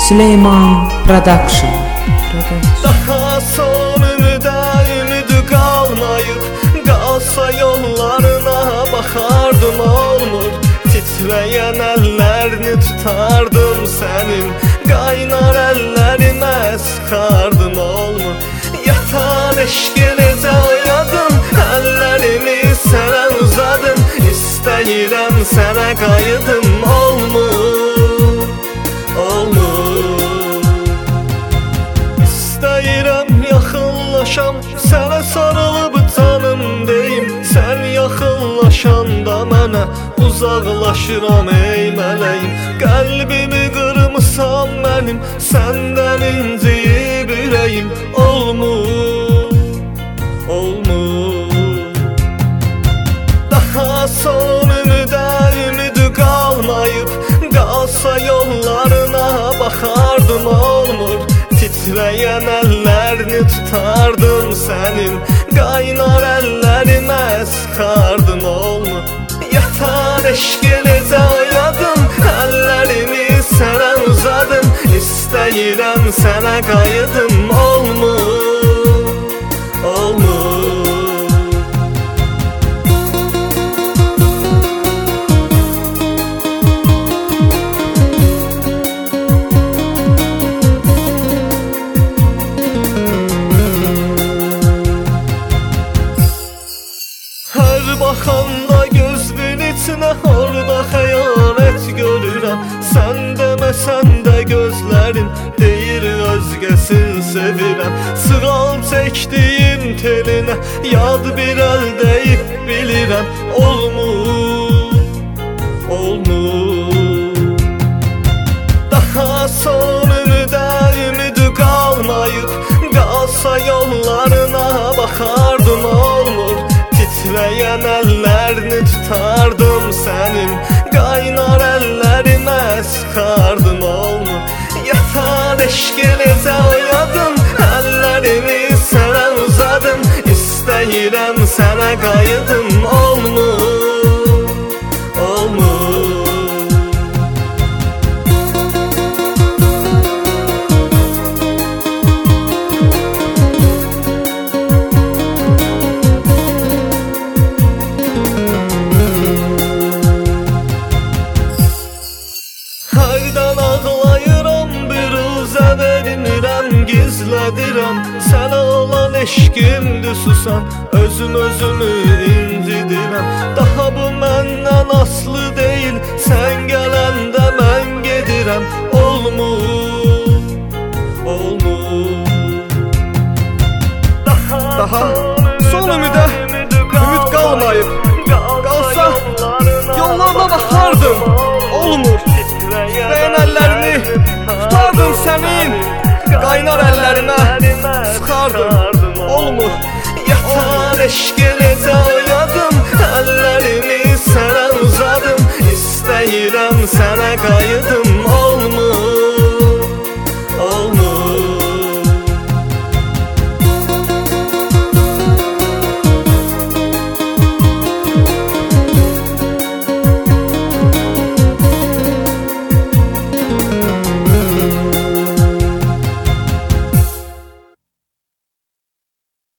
Süleyman Production. Daha son ümidi qalmayıb, qalsa yollarına baxardım, olmur. Titrəyən əllərini tutardım sənin, qaynar əllərimə sıxardım, olmur. Yatan eşqi necə oyadım, əllərimi sənə uzadım, istəyirəm sənə qayıdım, olmur, olmur. İstəyirəm yaxınlaşam, sənə sarılıb canım deyim, sən yaxınlaşanda mənə uzaqlaşıram ey mələyim. Qəlbimi qırmısan mənim, səndən inciyib ürəyim, olmur, olmur. Daha son ümidi qalmayıb, qalsa yollarına baxardım, olmur. Titrəyən əllərini tutardım sənin, qaynar əllərimə sıxardım, olmur. Yatan eşqi necə oyadım, əllərimi sənə uzadım, istəyirəm sənə qayıdım, olmur, olmur. Hər baxanda gözünün içinə orada xəyanət görürəm, sən deməsən də gözlərin deyir özgəsin sevirəm. Sığal çəkdiyim telinə yad bir əl deyib bilirəm, olmur, olmur. Daha son ümidi qalmayıb, qalsa yollarına baxardım, olmur. Titrəyən əllərini tutardım sənin, qaynar əllərimə sıxardım, olmur. Yatan eşqi necə oyadım, əllərimi sənə uzadım, istəyirəm sənə qayıdım, olmur, olmur. Hərdən ağlayıram, biruzə verilmirəm, gizlədirəm. Sənə olan eşqimdir susan, özümü incidirəm. Daha bu məndən aslı deyil, sən gələndə mən gedirəm, olmur, olmur. Daha son ümidə ümid qalmayıb, qalsa yollarına baxardım, olmur. Titrəyən əllərini tutardım sənin, qaynar əllərimə sıxardım, olmur. Yatan eşqi necə oyadım, əllərimi sənə uzadım, istəyirəm sənə qayıdım,